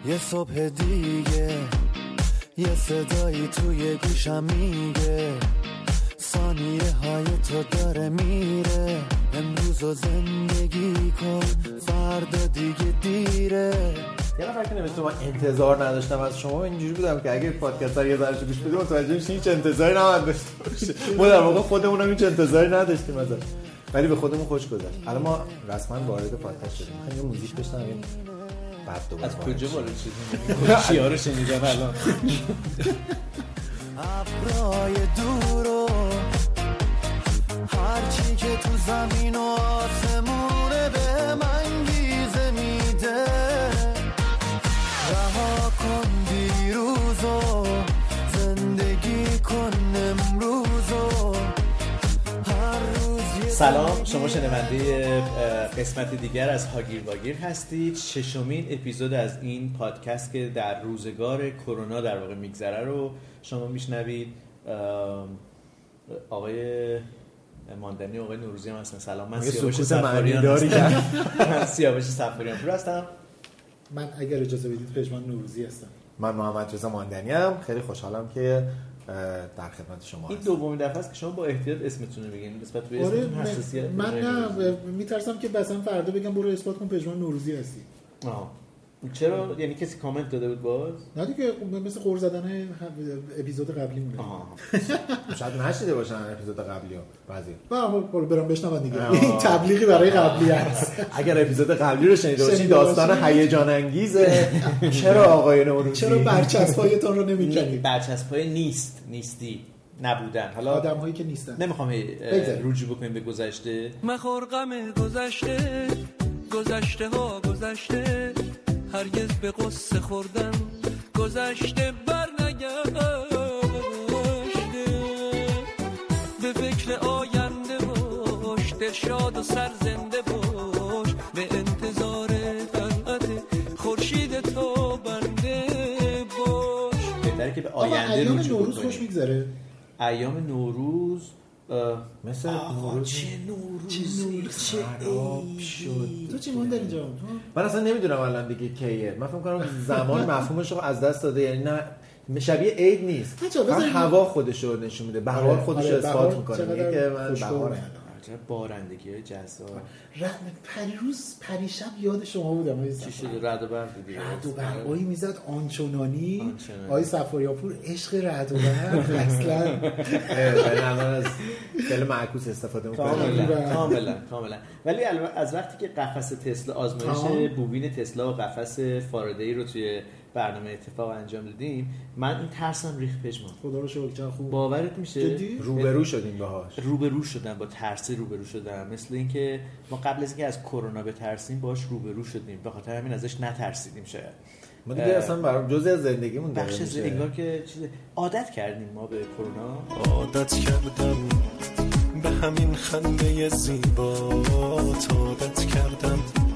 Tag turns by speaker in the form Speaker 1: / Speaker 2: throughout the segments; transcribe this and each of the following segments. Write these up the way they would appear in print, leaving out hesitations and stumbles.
Speaker 1: یه صبح دیگه یه صدایی توی گوشم میگه ثانیه های تو داره میره، امروز رو زندگی کن فردا دیگه دیره.
Speaker 2: یه نفر که نمیستم من انتظار نداشتم از شما، اینجوری بودم که اگه پادکست ها یه ذره گوش بدیم متوجه میشین هیچ انتظاری نباید داشته باشه. ما در واقع خودمون هم هیچ انتظاری نداشتیم ازش، ولی به خودمون خوش گذشت. الان ما رسما وارد پادکست شدیم. می‌خوایم یه موزیک بشنویم بعد دوباره
Speaker 3: از کجا وارد شدیم؟ چیا رو شنیدم الان؟
Speaker 1: ابرای دور و هرچی که تو زمین و آسمونه به من گیزه میده. رها کن دیروزو زندگی کن امروزو هر روز.
Speaker 3: سلام، شما شنونده قسمت دیگر از هاگیر واگیر هستید. ششمین اپیزود از این پادکست که در روزگار کرونا در واقع میگذره رو شما میشنوید. آقای ماندنی و آقای نوروزی هم هستن. سلام، من سیاوش صفاریان هستم. من سیاوش صفاریان پور هستم.
Speaker 4: من اگر اجازه بدید پژمان نوروزی هستم.
Speaker 2: من محمد رضا ماندنی ام. خیلی خوشحالم که در خدمت شما هستم.
Speaker 3: این دومین دفعه است که شما با احتیاط اسمتون رو بگین. نسبت به اسمتون حساسیت
Speaker 4: من نه میترسم که مثلا فردا بگم برو اثبات کن پژمان نوروزی هستی.
Speaker 3: چرا؟ یعنی کسی کامنت داده بود باز؟
Speaker 4: نه دیگه، مثل قور زدن اپیزود قبلی مونه.
Speaker 2: شاید نشیده باشن اپیزود قبلی ها بعضی.
Speaker 4: برام بشنون دیگه. این تبلیغی برای قبلی است.
Speaker 2: اگر اپیزود قبلی رو شنیده باشین داستان هیجان انگیزه. چرا آقای نوروزی؟
Speaker 4: چرا برچسب‌هایتون رو نمی‌کنید؟
Speaker 3: برچسب‌های نیستی نبودن. حالا
Speaker 4: آدم‌هایی که نیستن.
Speaker 3: نمیخوام رجوع بکنیم به گذشته.
Speaker 1: مخور غم گذشته، گذشته ها گذشته، هرگز به قصه خوردن گذشته بر نگشته. به فکر آینده باش، دل شاد و سر زنده باش، به انتظار طلعت خورشید تو بنده باش.
Speaker 3: بهتره که به آینده رجوع بکنیم.
Speaker 4: نوروز خوش میگذره.
Speaker 3: ایام نوروز
Speaker 2: مثل نوروز
Speaker 3: چه
Speaker 2: خراب شد.
Speaker 4: تو چی مونده اینجا؟
Speaker 2: من اصلا نمیدونم الان دیگه کیه. من فکر می‌کنم زمان مفهومش رو از دست داده. یعنی نه شبیه عید نیست. فقط هوا خودش رو نشون میده. بهار خودش رو اثبات میکنه. میگه که من بهار
Speaker 3: چه بارندگی جذاب.
Speaker 4: پریشب یاد شما بودم.
Speaker 3: چی شده؟ رعد و برق دیگه.
Speaker 4: رعد و برقایی میزد آنچنانی. آقای صفاریانپور عشق رعد و برق اصلا.
Speaker 2: الان از خیلی معکوس استفاده میکنه.
Speaker 3: کاملا. ولی از وقتی که قفس تسلا آزمایش بوبین تسلا و قفس فارادی رو توی برنامه اتفاق انجام دادیم، من این ترسم ریخت پژمان.
Speaker 4: خدا رو شکر چه خوب.
Speaker 3: باورت میشه؟
Speaker 2: روبرو شدیم باهاش.
Speaker 3: روبرو شدم با ترس، روبرو شدم. مثل اینکه ما قبل از اینکه از کرونا بترسیم باهاش روبرو شدیم، به خاطر همین ازش نترسیدیم. شاید
Speaker 2: ما دیگه اصلا برام جزء از زندگیمون
Speaker 3: بخش از انگار که چیز عادت کردیم ما به کرونا.
Speaker 1: عادت کردم به همین خنده زیبات، عادت کردم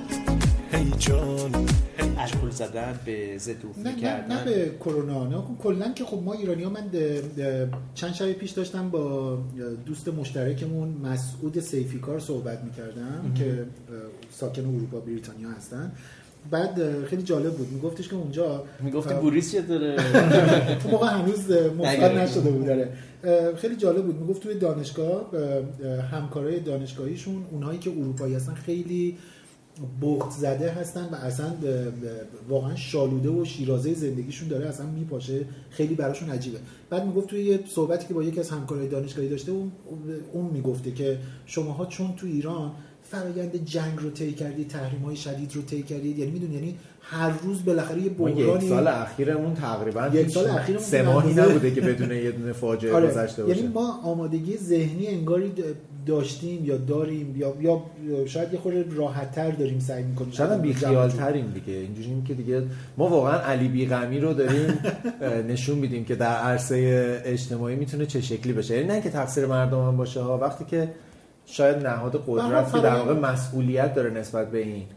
Speaker 1: هی جان
Speaker 3: اشکول زدن به ضد عفونی کردن.
Speaker 4: نه به کرونا، نه کلا که خب ما ایرانی‌ها، من چند شب پیش داشتم با دوست مشترکمون مسعود سیفیکار صحبت می‌کردم که ساکن اروپا بریتانیا هستن. بعد خیلی جالب بود، میگفتش که اونجا
Speaker 3: میگفتی بوریس چه داره.
Speaker 4: تو موقع هنوز مفعول نشده بود. داره خیلی جالب بود، میگفت توی دانشگاه همکارای دانشگاهیشون اونهایی که اروپایی هستن خیلی بغض زده هستن و اصلا واقعا شالوده و شیرازه زندگیشون داره اصلا میپاشه. خیلی براشون عجیبه. بعد میگفت توی یه صحبتی که با یکی از همکارای دانشگاهی داشته، اون میگفته که شماها چون تو ایران فرآیند جنگ رو طی کردید، تحریم‌های شدید رو طی کردید، یعنی میدونی، یعنی هر روز بالاخره یه بحرانی.
Speaker 2: یک سال اخیرمون تقریبا 3 ماهی نبوده که بدون یه دونه فاجعه گذشته باشه.
Speaker 4: یعنی ما آمادگی ذهنی انگاری داشتیم یا داریم یا شاید یه خورده راحت‌تر داریم سعی می‌کنیم.
Speaker 2: شاید هم بی‌خیال‌تریم دیگه. اینجوریم که دیگه ما واقعا علی بیغمی رو داریم نشون میدیم که در عرصه اجتماعی میتونه چه شکلی بشه. یعنی نه که تقصیر مردم هم باشه ها، وقتی که شاید نهاد قدرت که در واقع مسئولیت داره نسبت به این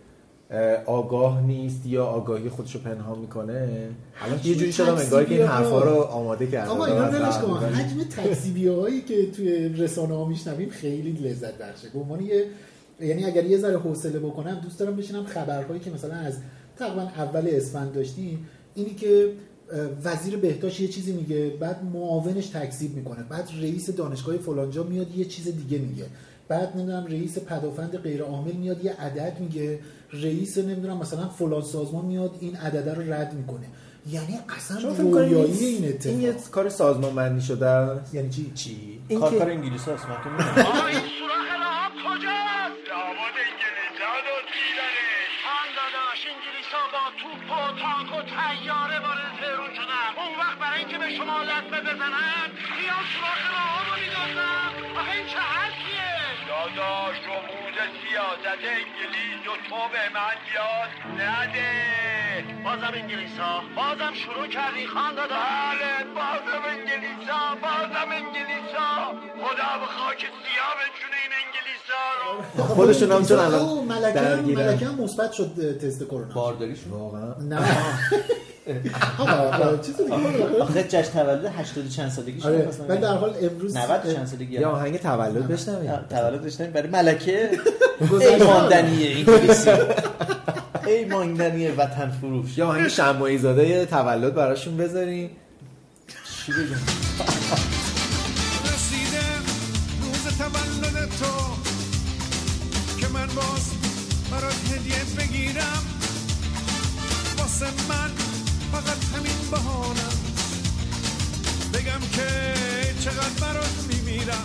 Speaker 2: آگاه نیست یا آگاهی خودش رو پنهان میکنه. الان یه جوری شدم انگار که این حرفا رو آماده کرده.
Speaker 4: آقا اینا ولش کن. حجم تکذیبی‌هایی که توی رسانه‌ها میشنویم خیلی لذت بخشه. به عنوان یعنی اگر یه ذره حوصله بکنم دوست دارم بشینم خبرهایی که مثلا از تقریبا اول اسفند داشتیم، اینی که وزیر بهداشت یه چیزی میگه، بعد معاونش تکذیب میکنه، بعد رئیس دانشگاه فلانجا میاد یه چیز دیگه میگه، بعد نمیدونم رئیس پدافند غیر عامل میاد یه عدد میگه، رئیس نمیدونم مثلا فلان سازمان میاد این عدد رو رد میکنه. یعنی اصلا رویایی این اتفاق.
Speaker 2: این یه کار سازمانبندی شده است.
Speaker 4: یعنی چی؟
Speaker 3: کار انگلیس هست من که میدونم.
Speaker 5: آقا این سوراخ راه کجاست؟ لابد انگلیس‌ها دزدیدنش. خان داداش انگلیس‌ها با توپ و تانک و طیاره وارد تهران شدن. اون وقت برای اینکه به شما لطمه بزنن بیان سوراخ راه رو میدازن. آخه این چه حرفیه؟ داداش رموز سیاست انگلیس و تو به من یاد نده. بازم انگلیس‌ها بازم شروع کردی خان داداش. بله بازم انگلیس‌ها خدا به خاک سیاه بچونه این انگلیس‌ها رو.
Speaker 2: خودشون هم چون الان
Speaker 4: ملکه هم مثبت شد تست کرونا.
Speaker 3: بارداریشون
Speaker 2: واقعا
Speaker 4: نه آقا چیزی دیگه.
Speaker 3: آخه جشن تولد 80 چند سالگیش
Speaker 4: آره
Speaker 3: مثلا.
Speaker 4: من در حال امروز
Speaker 3: 90 چند سالگی.
Speaker 2: یا آهنگ تولد بشنویم.
Speaker 3: تولد داشتیم برای ملکه. ای ماندنیه انگلیسی. ای ماندنیه وطن فروش.
Speaker 2: یا آهنگ شماعی زاده تولد براشون بذاریم.
Speaker 3: چی بگم؟
Speaker 6: رسیده روز تولد تو که من باز برات هدیه بگیرم، واسه من فقط همین بهانم بگم که چقدر برات میمیرم.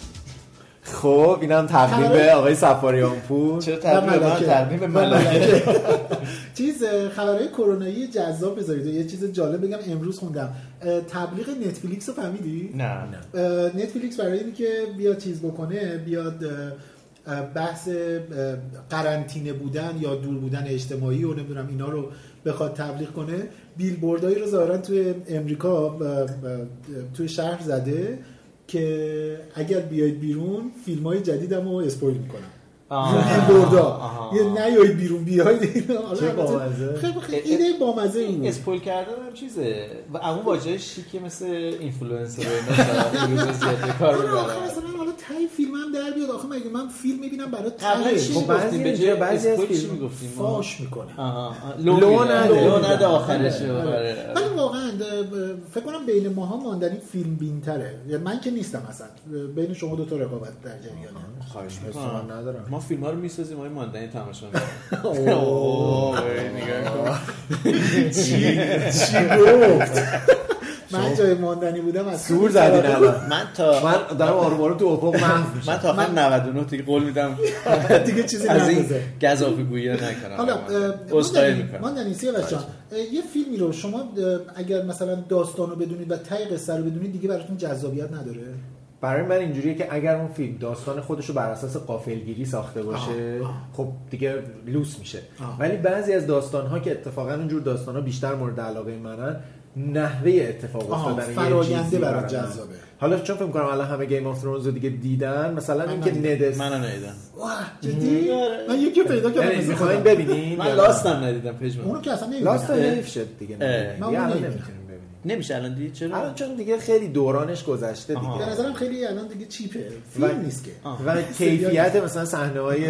Speaker 2: خب اینم تقدیم به آقای سفاریان پور.
Speaker 3: چرا تقدیم به ملکه؟
Speaker 4: چیز خبرهای کرونایی جذاب بذارید. یه چیز جالب بگم، امروز خوندم تبلیغ نتفلیکس رو فهمیدی؟
Speaker 3: نه
Speaker 4: نتفلیکس برای اینی که بیاد چیز بکنه، بیاد بحث قرنطینه بودن یا دور بودن اجتماعی و نمیدونم اینا رو بخواد تبلیغ کنه، بیلبوردایی رو ظاهرا توی امریکا توی شهر زده که اگر بیاید بیرون فیلم‌های جدیدمو اسپویل میکنم. بیلبوردا یه نیاید بیرون بیاید.
Speaker 2: چه بامزه.
Speaker 4: خیلی ایده بامزه بود.
Speaker 3: اسپویل کردن هم چیزه و اون واژه شیکی مثل اینفلوئنسر مثلا روز زیاد کار می‌کنه.
Speaker 4: مثلا حالا تای فیلم هم در بیاد. آخه مگه من فیلم می‌بینم برای
Speaker 3: قبلا چی گفتیم به جای
Speaker 2: بعضی از
Speaker 3: فیلم میگفتیم
Speaker 4: فاش میکنه.
Speaker 2: لو نده
Speaker 3: آخرشه.
Speaker 4: ولی واقعا فکر کنم بین ماها ماندنی فیلم بین‌تره. من که نیستم اصلا. بین شما دو تا رقابت در جریانه.
Speaker 2: خواهش می‌کنم ندارم.
Speaker 3: ما فیلم‌ها رو می‌سازیم ما ماندنی تماشا می‌کنیم. اوه نگاه
Speaker 4: چی گفت؟ من جای ماندنی بودم از
Speaker 2: سور زدین الان.
Speaker 3: من
Speaker 2: دارم آروم تو افق محو میشم.
Speaker 3: من تا آخر 99 دیگه قول میدم
Speaker 4: دیگه چیزی
Speaker 3: از این
Speaker 4: نمی‌ذاره.
Speaker 3: گزافه‌گویی نکنم.
Speaker 4: حالا
Speaker 3: عذرخواهی می‌کنم.
Speaker 4: ماندنی سیاوش جان، یه فیلمی رو شما اگر مثلا داستانو بدونید و ته قصه رو بدونید دیگه براتون جذابیت نداره؟
Speaker 2: برای من اینجوریه که اگر اون فیلم داستان خودش رو بر اساس غافلگیری ساخته باشه خب دیگه لوس میشه. ولی بعضی از داستان‌ها که اتفاقا اونجور داستان‌ها بیشتر مورد علاقه منن، نحوه اتفاق افتادن
Speaker 4: فراینده برای جذابه.
Speaker 2: حالا چون فکر می‌کنم الان همه گیم آف ترونز رو دیگه دیدن، مثلا اینکه ندس
Speaker 3: منو ندیدم.
Speaker 4: واه جدی من یکی پیدا کردم.
Speaker 2: می‌خواین ببینین؟
Speaker 3: من لاستم ندیدم پژمان.
Speaker 4: اونو که اصلا نمی‌دونم.
Speaker 2: لاست حیف شد دیگه.
Speaker 4: من
Speaker 2: الان
Speaker 4: نمی‌دونم.
Speaker 2: نمی‌تونیم ببینیم.
Speaker 3: نمیشه الان دید چرا؟
Speaker 2: الان چون دیگه خیلی دورانش گذشته دیگه.
Speaker 4: به نظرم خیلی الان دیگه چیپه. فیلم نیست که.
Speaker 2: و کیفیت مثلا صحنه‌های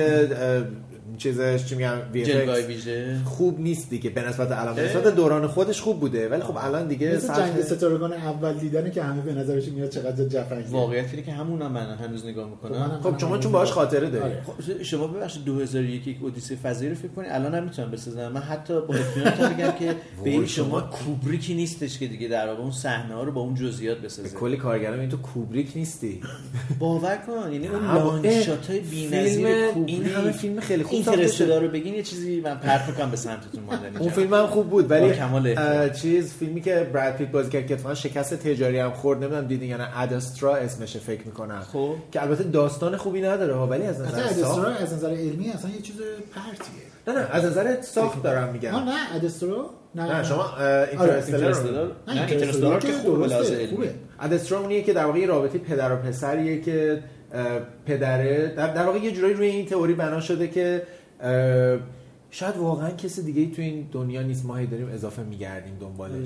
Speaker 2: چیزش چی میگم
Speaker 3: جلوه‌های ویژه
Speaker 2: خوب نیست دیگه به نسبت الان. به نسبت دوران خودش خوب بوده ولی خب الان دیگه
Speaker 4: مثل جنگ ستارگان اول دیدنه که همه به نظرش میاد چقدر جفنگه.
Speaker 3: واقعیت اینه که همونم من هنوز نگاه میکنم.
Speaker 2: خب شما چون باهاش خاطره داری.
Speaker 3: خب شما ببخشید 2001 یک اودیسه فضایی رو فکر کنید الان هم میتونم بسازم. من حتی با اطمینان میگم که به شما کوبریکی نیستش که دیگه در واقع اون صحنه‌ها رو با اون جزئیات بسازه.
Speaker 2: کلی کارگران این تو کوبریک نیستی.
Speaker 3: باور کن یعنی اون لانگ شات‌های بی‌نظیر کوبریک
Speaker 2: این همه فیلم خیلی خوب
Speaker 3: اینترستلار رو بگین یه چیزی من پرت می‌کنم به سمتتون ماندنی.
Speaker 2: اون فیلم هم خوب بود ولی چیز فیلمی که براد پیت بازی کرد که اتفاقا شکست تجاری هم خورد، نمیدونم دیدین یا نه، ادسترا اسمشه فکر می‌کنم.
Speaker 3: خب
Speaker 2: که البته داستان خوبی نداره ها ولی از نظر
Speaker 4: ادسترا از نظر علمی اصلا یه چیز پرتیه.
Speaker 2: نه از نظر ساخت دارم میگم.
Speaker 4: نه ادسترا
Speaker 2: نه شما اینترستلار
Speaker 3: نه اینترستلار که خوبه لازم علمی.
Speaker 2: ادسترا اونیه که در واقع رابطه پدر و پسریه که پدره در واقع یه جورایی روی این تئوری بنا شده که شاید واقعا کسی دیگه ای تو این دنیا نیست، ما هی داریم اضافه میگردیم دنبالش.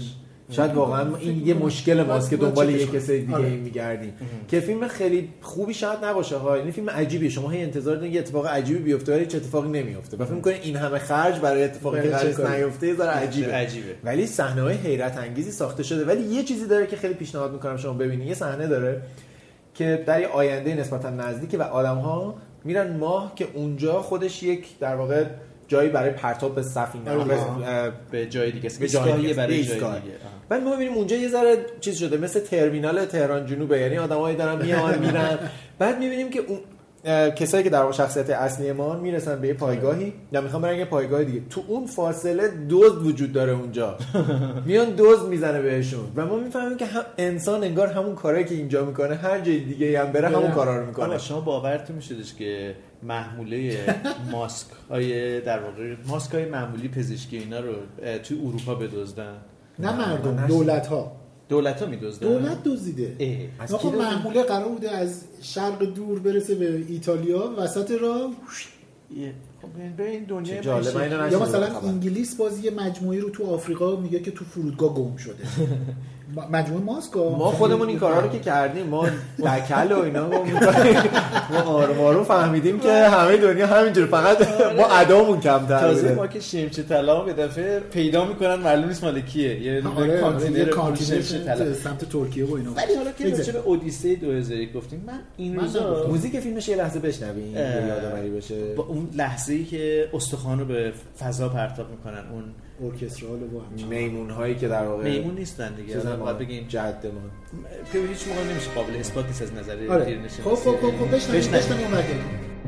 Speaker 2: شاید واقعا این یه مشکل ماست که دنبال یه کسی دیگه میگردیم که فیلم خیلی خوبی شاید نباشه ها، این فیلم عجیبیه، شما هی انتظار دارین یه اتفاق عجیبی بیفته ولی هیچ اتفاقی نمیفته و فکر می‌کنین این همه خرج برای اتفاقی که قرار نیفته ذره عجیبه. ولی صحنه‌های حیرت انگیزی ساخته شده. ولی یه چیزی داره که خیلی پیشنهاد می‌کنم شما ببینید. یه صحنه داره که در یه آینده نسبتا نزدیک و آدم‌ها میرن ماه که اونجا خودش یک در واقع جایی برای پرتاب به سفینه
Speaker 3: به جای دیگه ایستگاهی برای جای دیگه.
Speaker 2: بعد ما می‌بینیم اونجا یه ذره چیز شده مثل ترمینال تهران جنوبه، یعنی آدمایی دارن میان میرن. بعد می‌بینیم که اون کسایی که در واقع شخصیت اصلی ما میرسن به یه پایگاهی یا میخوام برن یه پایگاه دیگه، تو اون فاصله دزد وجود داره اونجا میان دزد میزنه بهشون و ما میفهمیم که انسان انگار همون کارایی که اینجا میکنه هر جای دیگه هم بره همون کارا رو میکنه.
Speaker 3: شما باورتون میشدش که محموله ماسک های در واقع ماسک های معمولی پزشکی اینا رو توی اروپا بدزدن؟
Speaker 4: نه مردم، دولت ها میدزدن. دولت دزدیده. آقا محموله قرار بوده از شرق دور برسه به ایتالیا، وسط راه
Speaker 3: خب به این دنیا
Speaker 4: جالب. یا مثلا انگلیس باز یه مجموعی رو تو آفریقا میگه که تو فرودگاه گم شده. مجموعه ماسکا
Speaker 2: ما خودمون این کارا رو که کردیم، ما دکل و اینا گم می‌کنیم. ما آروم فهمیدیم که همه دنیا همینجوره، فقط ما ادامون کمتر.
Speaker 3: تازه ما که شمچه طلا به دفعه پیدا میکنن معلوم نیست مال کیه، یه کانتینر شمچه طلا
Speaker 4: سمت ترکیه و اینا.
Speaker 3: ولی حالا که راجع به اودیسه 2001 گفتیم، من این روزا
Speaker 2: موزیک فیلمش یه لحظه بشنویم یادآوری بشه،
Speaker 3: با اون لحظه‌ای که استخوان رو به فضا پرتاب میکنن، اون
Speaker 4: ارکسترال و
Speaker 2: میمون هایی که در واقع
Speaker 3: میمون نیستن دیگه، باید بگیم
Speaker 2: جدمان
Speaker 3: که هیچ موقع نمیشه قابل اثبات نیست از نظر
Speaker 4: دیرنشین. خب بشنویم اون وقت.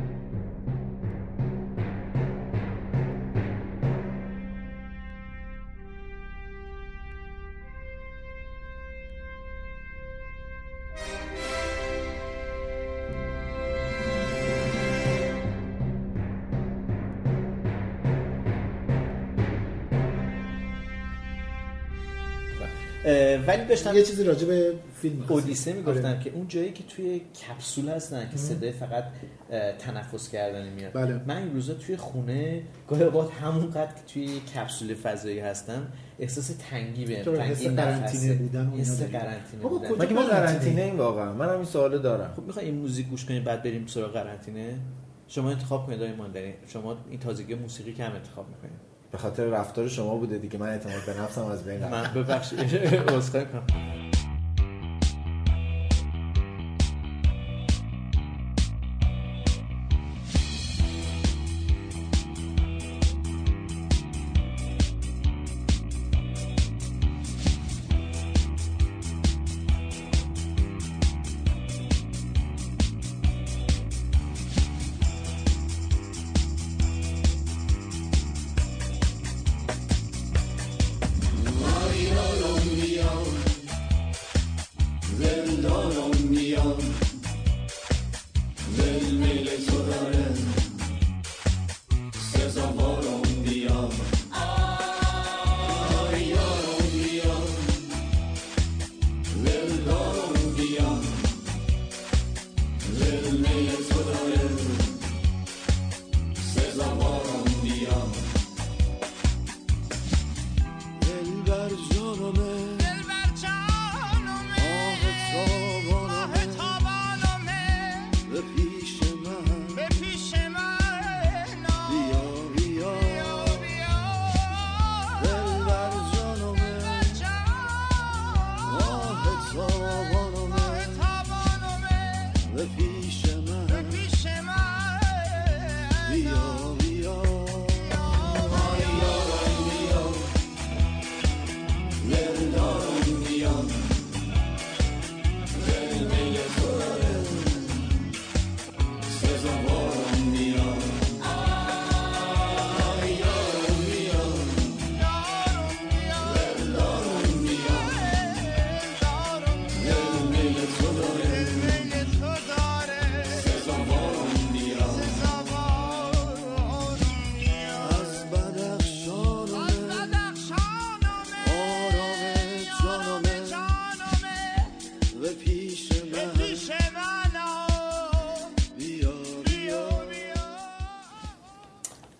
Speaker 3: ولی داشتم
Speaker 4: یه چیزی راجع به فیلم
Speaker 3: اودیسه میگفتم که اون جایی که توی کپسول هستن که صدای فقط تنفس کردن میاد.
Speaker 4: بله.
Speaker 3: من این روزا توی خونه گاهی اوقات همونقدر که توی کپسول فضایی هستم احساس تنگی بهم،
Speaker 4: تنگی قرنطینه بودن،
Speaker 3: حس قرنطینه بودن.
Speaker 2: مگه ما قرنطینه ایم واقعا؟ من همین سوالو دارم.
Speaker 3: خب میخوای این موزیک گوش کنیم بعد بریم سراغ قرنطینه؟ شما انتخاب کنید آقای ماندنی، شما این تازگی موسیقی که هم انتخاب میکنید.
Speaker 2: به خاطر رفتار شما بوده دیگه، من اعتماد به نفسم از بین رفت.
Speaker 3: من ببخشید عذرخواهی میکنم.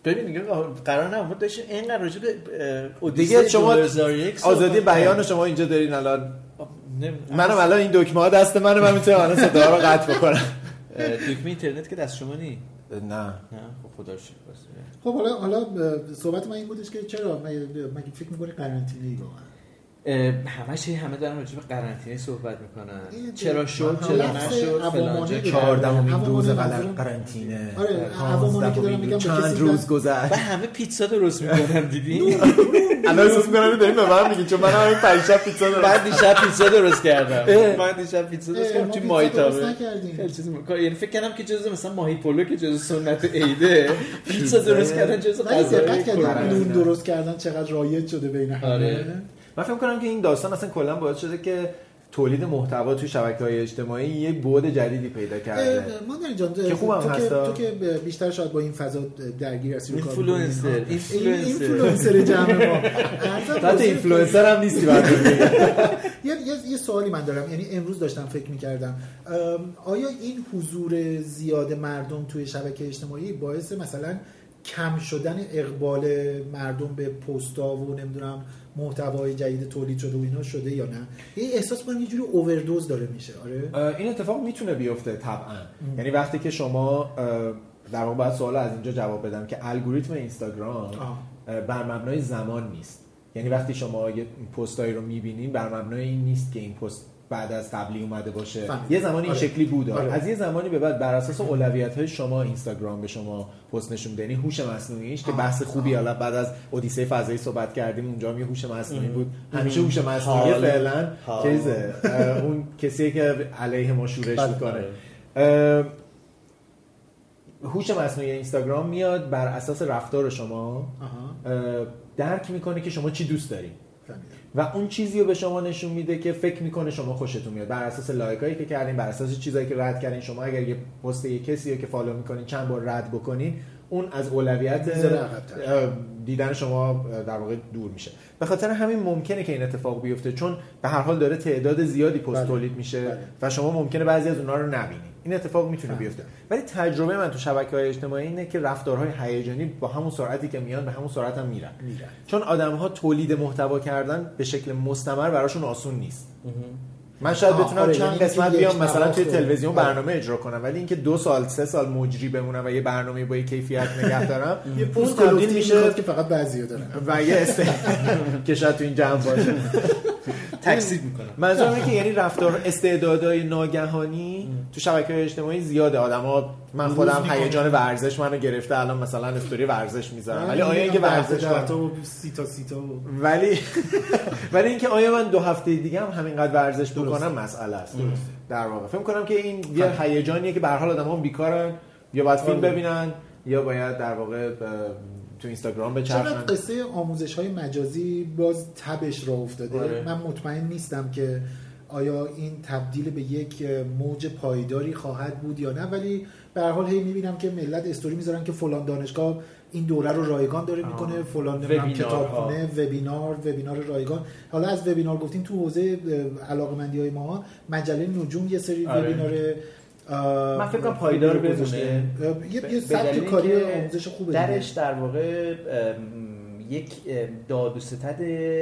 Speaker 3: ببین دیگه قرار نبود داشتیم اینقدر راجع به
Speaker 2: دیگه شما
Speaker 3: 2001
Speaker 2: آزادی بیان شما اینجا دارین الان. منم الان این دکمه ها دست منه، من میتونم الان صدا رو قطع بکنم.
Speaker 3: دکمه اینترنت که دست شما نی؟
Speaker 2: نه
Speaker 3: خب خدا رو شکر.
Speaker 4: خب حالا صحبت من این بودش که چرا مگه فکر می‌کنی قرنطینه‌ای واقعا؟
Speaker 3: همه دارن راجع به قرنطینه صحبت میکنن. چرا شد چرا نشد فلان جا.
Speaker 2: 14مین روز قرنطینه.
Speaker 4: آره عوامانی که دارن میگم
Speaker 2: چند روز گذشت
Speaker 3: و همه پیتزا درست میکنن. دیدی
Speaker 2: الان احساس میکنم داریم به من میگین چون من همین پریشب پیتزا درست
Speaker 3: بعد دیشب پیتزا درست کردم. من دیشب پیتزا درست کردم توی مایتابه.
Speaker 4: خیلی
Speaker 3: چیزی یعنی فکر کردم که جزء مثلا ماهی پلو که جزء سنت عیده پیتزا درست کردن جزء غذای
Speaker 4: نون درست کردن چقدر رایج شده بین همه.
Speaker 2: من فکر می‌کنم که این داستان اصلا کلا باعث شده که تولید محتوا توی شبکه‌های اجتماعی یه بعد جدیدی پیدا کرده.
Speaker 4: مادر جان
Speaker 2: که خوبم هستا.
Speaker 4: تو که بیشتر شاید با این فضا درگیر هستی رو کار
Speaker 3: اینفلوئنسر
Speaker 4: جمع ما.
Speaker 2: البته اینفلوئنسر هم نیستی بعد
Speaker 4: یه سوالی من دارم، یعنی امروز داشتم فکر می‌کردم آیا این حضور زیاد مردم توی شبکه اجتماعی باعث مثلا کم شدن اقبال مردم به پست‌ها و نمیدونم محتوای جدید تولید شده و اینا شده یا نه؟ این احساس من یه جوری اووردوز داره میشه. آره این
Speaker 2: اتفاق میتونه بیفته طبعا. یعنی وقتی که شما در واقع باید سوال از اینجا جواب بدم که الگوریتم اینستاگرام بر مبنای زمان نیست. یعنی وقتی شما یه پستایی رو میبینین بر مبنای این نیست که این پست بعد از قبلی اومده باشه. یه زمانی این شکلی بود. از یه زمانی به بعد بر اساس اولویت‌های شما اینستاگرام به شما پست نشون میده. یعنی هوش مصنوعیش که بحث خوبی حالا بعد از اودیسه فضایی صحبت کردیم اونجا هم یه هوش مصنوعی بود. همیشه هوش مصنوعی فعلا چیزه اون کسی که علیه ما شورش میکنه. هوش مصنوعی اینستاگرام میاد بر اساس رفتار شما درک میکنه که شما چی دوست دارین و اون چیزی رو به شما نشون میده که فکر میکنه شما خوشتون میاد بر اساس لایکایی که کردین، بر اساس چیزایی که رد کردین. شما اگر یه پست یه کسی رو که فالو میکنین چند بار رد بکنین اون از اولویت دیدن شما در واقع دور میشه. به خاطر همین ممکنه که این اتفاق بیفته چون به هر حال داره تعداد زیادی پست تولید میشه و شما ممکنه بعضی از اونها رو نبینید. این اتفاق میتونه بیفته. ولی تجربه من تو شبکه‌های اجتماعی اینه که رفتارهای هیجانی با همون سرعتی که میان به همون سرعت هم میرن. چون آدم‌ها تولید محتوا کردن به شکل مستمر براشون آسون نیست. من شاید بتونم چند قسمت بیام مثلا توی تلویزیون برنامه اجرا کنم، ولی اینکه 2 سال 3 سال مجری بمونم و یه برنامه با کیفیت نگه دارم اون تبدیل میشه
Speaker 4: که فقط بعضیا دارن
Speaker 2: و یه که شاید تو این جمع باشه
Speaker 3: تکذیب میکنم.
Speaker 2: منظورم اینه که یعنی رفتار استعدادهای ناگهانی تو شبکه‌های اجتماعی زیاده. آدما من خودم هیجان ورزش منو گرفته، الان مثلا استوری ورزش میذارم، ولی آیا اینکه ورزش
Speaker 4: تو سی تا
Speaker 2: ولی اینکه آیا من 2 هفته دیگه هم همینقدر ورزش بکنم مسئله است. در واقع فکر کنم که این یه هیجانیه که به هر حال آدما بیکارن یا باید فیلم ببینن یا باید در واقع تو اینستاگرام بچرخن.
Speaker 4: چقدر قصه آموزش‌های مجازی باز تبش راه افتاده. من مطمئن نیستم که آیا این تبدیل به یک موج پایداری خواهد بود یا نه، ولی به هر حال هی می‌بینم که ملت استوری می‌ذارن که فلان دانشگاه این دوره رو رایگان داره میکنه، فلان کتابخونه، وبینار رایگان. حالا از وبینار گفتیم تو حوزه علاقه‌مندی‌های ما مجله نجوم یه سری وبینار
Speaker 3: من فکر کنم پایدار بمونه.
Speaker 4: یه سبک کاری آموزش خوبه
Speaker 3: درش در واقع یک داد و ستد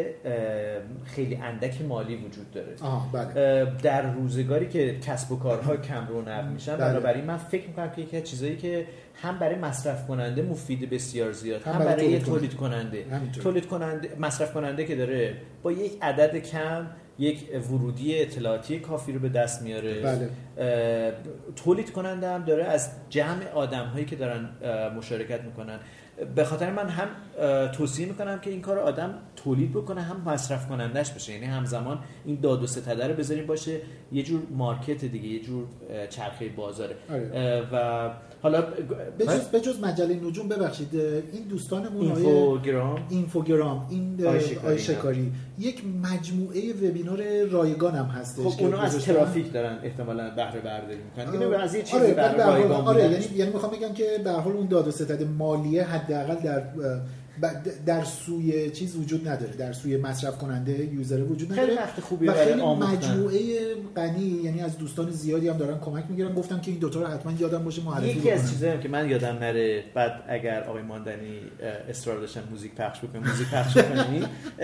Speaker 3: خیلی اندک مالی وجود داره.
Speaker 4: بله.
Speaker 3: در روزگاری که کسب و کارها کم رونق میشن، بنابراین من فکر میکنم که یکی از چیزایی که هم برای مصرف کننده مفید بسیار زیاد، هم برای تولید کننده مصرف کننده که داره با یک عدد کم یک ورودی اطلاعاتی کافی رو به دست میاره.
Speaker 4: بله.
Speaker 3: تولید کننده هم داره از جمع آدم‌هایی که دارن مشارکت میکنن. به خاطر من هم توصیه میکنم که این کار آدم تولید بکنه هم مصرف کنندش بشه، یعنی همزمان این داد و ستده رو بذاریم باشه یه جور مارکت دیگه، یه جور چرخه بازاره. و حالا
Speaker 4: بجز مجله نجوم، ببخشید این دوستانمون اینفوگرام این آیشکاری یک مجموعه وبینار رایگان هم هستش.
Speaker 3: خب اونا از ترافیک دارن احتمالاً بهره برداری میکنن. اینو از یه چیزی برای رایگان.
Speaker 4: یعنی میخوام بگم که به هر حال اون داد و ستد مالیه حداقل در در سوی چیز وجود نداره، در سوی مصرف کننده یوزر وجود نداره.
Speaker 3: خیلی وقت خوبی
Speaker 4: و
Speaker 3: برای
Speaker 4: خیلی
Speaker 3: آموختن.
Speaker 4: مجموعه غنی، یعنی از دوستان زیادی هم دارن کمک میگیرن. گفتم که این دوتا رو حتما یادم باشه معرفی
Speaker 3: یکی
Speaker 4: بکنم.
Speaker 3: از چیزایی که من یادم نره، بعد اگر آقای ماندنی اصرار داشتن موزیک پخش کنی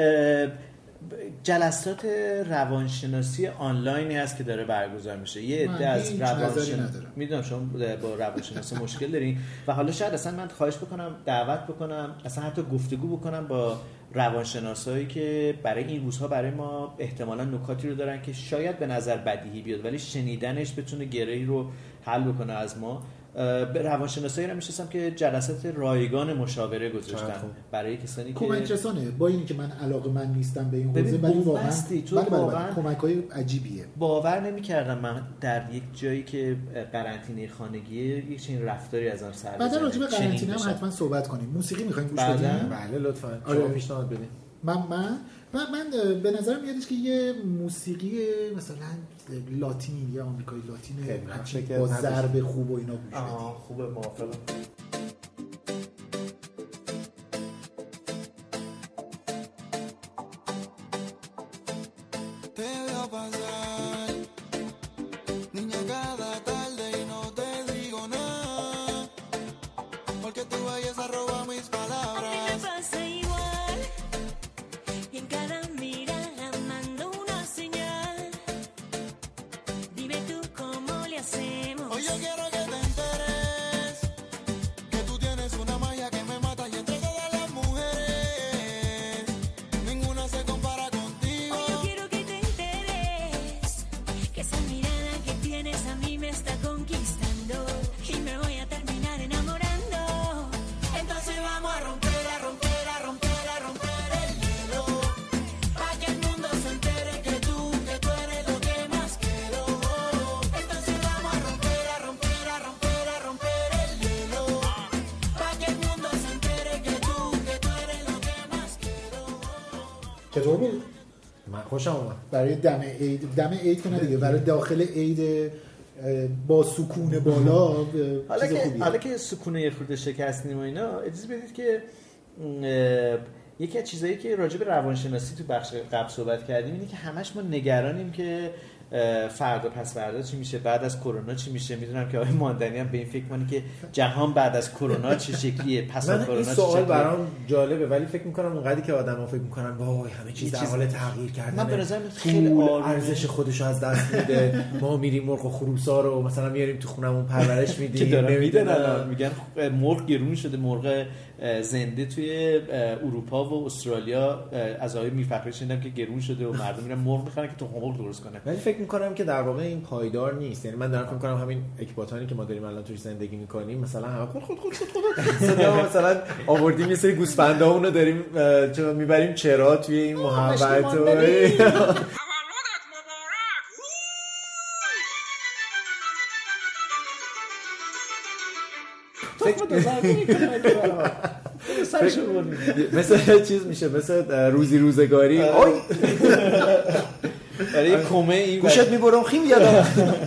Speaker 3: جلسات روانشناسی آنلاینی هست که داره برگزار میشه. یه عده از روانشناس میدونم شما با روانشناسی مشکل دارین و حالا شاید اصلا من خواهش بکنم دعوت بکنم اصلا حتی گفتگو بکنم با روانشناسایی که برای این روزها برای ما احتمالاً نکاتی رو دارن که شاید به نظر بدیهی بیاد ولی شنیدنش بتونه گرهی رو حل بکنه از ما. به روانشناسایی رو میشناسم که جلسات رایگان مشاوره گذاشتن برای کسانی که
Speaker 4: کمک رسانه. با اینی که من علاقه‌مند نیستم به این حوزه ولی واقعا کمک‌های عجیبیه.
Speaker 3: باور نمی‌کردم من در یک جایی که قرنطینه خانگیه یک چنین رفتاری ازم سر بزنه.
Speaker 4: بعدا راجع به قرنطینه هم حتما صحبت کنیم. موسیقی می‌خوایم گوش بدیم؟
Speaker 2: بله لطفاً. شما پیشنهاد بدین.
Speaker 4: من به نظر میادش که یه موسیقی مثلا لاتین یا آمریکایی لاتین با ضرب خوب و اینا گوش بدیم.
Speaker 3: خوبه، موافقم.
Speaker 4: چطور بود؟
Speaker 2: من خوشم اومد.
Speaker 4: برای دم عید که نه دیگه، برای داخل عید با سکون بالا چیز خوبیه.
Speaker 3: حالا که سکون یه خورده شکستیم و اینا، اجازه بدید که یکی از چیزایی که راجع به روانشناسی تو بخش قبل صحبت کردیم اینه که همش ما نگرانیم که فردا پس فردا چی میشه، بعد از کرونا چی میشه. میدونم که آقای ماندنی هم به این فکر کنه که جهان بعد از کرونا چه شکلیه، پس از کرونا چه شکلیه.
Speaker 2: سوال برام جالبه ولی فکر میکنم اونقدری که آدما فکر میکنن وای همه چیز در حال تغییر کردنه،
Speaker 3: من به نظرم خیلی
Speaker 2: ارزش خودشو از دست میده. ما میریم مرغ و خروسا رو مثلا میاریم تو خونمون پرورش میدیم.
Speaker 3: نمیدونم میگن مرغ گرون شده، مرغ زنده توی اروپا و استرالیا از آقای میرفخری شنیدم که گرون شده و مردم میرن مرغ میخرن که تخم مرغ درست کنن.
Speaker 2: ولی فکر میکنم که در واقع این پایدار نیست. یعنی من دارم فکر میکنم همین اکباتانی که ما داریم الان توش زندگی میکنیم مثلا هم خود صدا مثلا آوردیم یه سری گوسفندامونو داریم چون میبریم چرا توی این محبت و مثل چیز میشه، مثل روزی روزگاری. آی
Speaker 3: برای کمه این
Speaker 2: گوشت میبرم خیم یادم.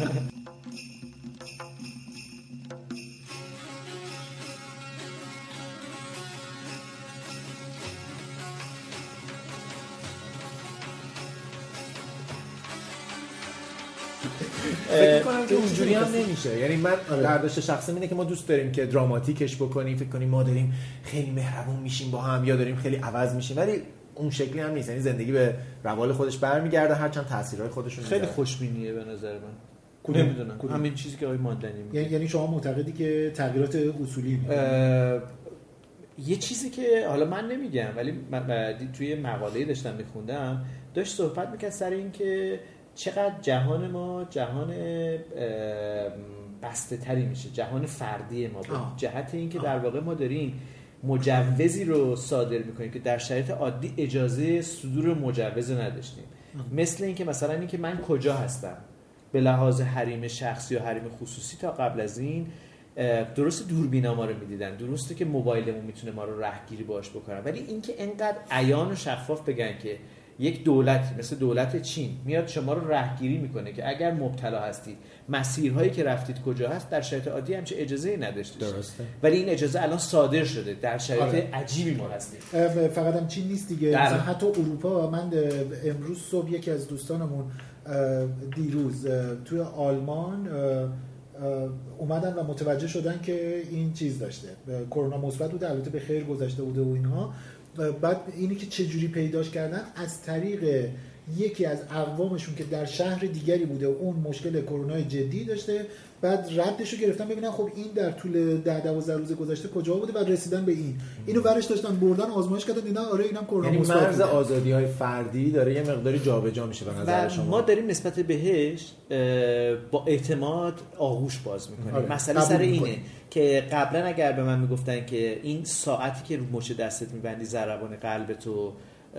Speaker 2: فکر کنم که اونجوری هم نمیشه. یعنی من برداشت شخصی اینه که ما دوست داریم که دراماتیکش بکنیم، فکر کنیم ما داریم خیلی مهربون میشیم با هم یا داریم خیلی عوض میشیم، ولی اون شکلی هم نیست. یعنی زندگی به روال خودش برمیگرده، هرچند تاثیرهای خودشون
Speaker 3: خیلی خوشبینیه به نظر من. نمیدونم همین چیزی که آقای ماندنی میگه.
Speaker 4: یعنی شما معتقدی که تغییرات اصولی
Speaker 3: یه چیزی که حالا من نمیگم ولی توی مقاله‌ای داشتم میخوندم، داشت صحبت میکرد سر این که چقدر جهان ما جهان بسته تری میشه، جهان فردی ما، به جهت این که در واقع ما داریم مجوزی رو صادر میکنیم که در شرایط عادی اجازه صدور مجوز نداشتیم. مثل این که مثلا این که من کجا هستم به لحاظ حریم شخصی یا حریم خصوصی تا قبل از این درست دوربینا ما رو میدیدن، درسته که موبایلمون میتونه ما رو رهگیری باش بکنن، ولی این که انقدر عیان و شفاف بگن که یک دولت مثل دولت چین میاد شما رو رهگیری میکنه که اگر مبتلا هستید مسیرهایی که رفتید کجا هست، در شرایط عادی همچین اجازه‌ای نداشتید.
Speaker 2: درسته.
Speaker 3: ولی این اجازه الان صادر شده. در شرایط عجیبی ما هستیم.
Speaker 4: فقط هم چین نیست دیگه، مثلا حتی اروپا. من امروز صبح یکی از دوستانمون دیروز توی آلمان اومدن و متوجه شدن که این چیز داشته، کرونا مثبت بوده، البته به خیر گذشته بوده و اینها. بعد اینی که چه جوری پیداش کردن، از طریق یکی از اقوامشون که در شهر دیگری بوده و اون مشکل کرونا جدی داشته، بعد ردشو گرفتن ببینن خب این در طول 10-12 روز گذشته کجا بوده، بعد رسیدن به این اینو ورش داشتن بردن آزمایش کردن دیدن آره اینم کرونا
Speaker 2: یعنی
Speaker 4: مثبت.
Speaker 2: مرز آزادی‌های فردی داره یه مقداری جابجا میشه به نظر شما؟
Speaker 3: ما داریم نسبت بهش با اعتماد آغوش باز میکنیم.
Speaker 4: آره.
Speaker 3: مسئله سر اینه که قبلا اگر به من میگفتن که این ساعتی که رو مچ دستت میبندی ضربان قلبتو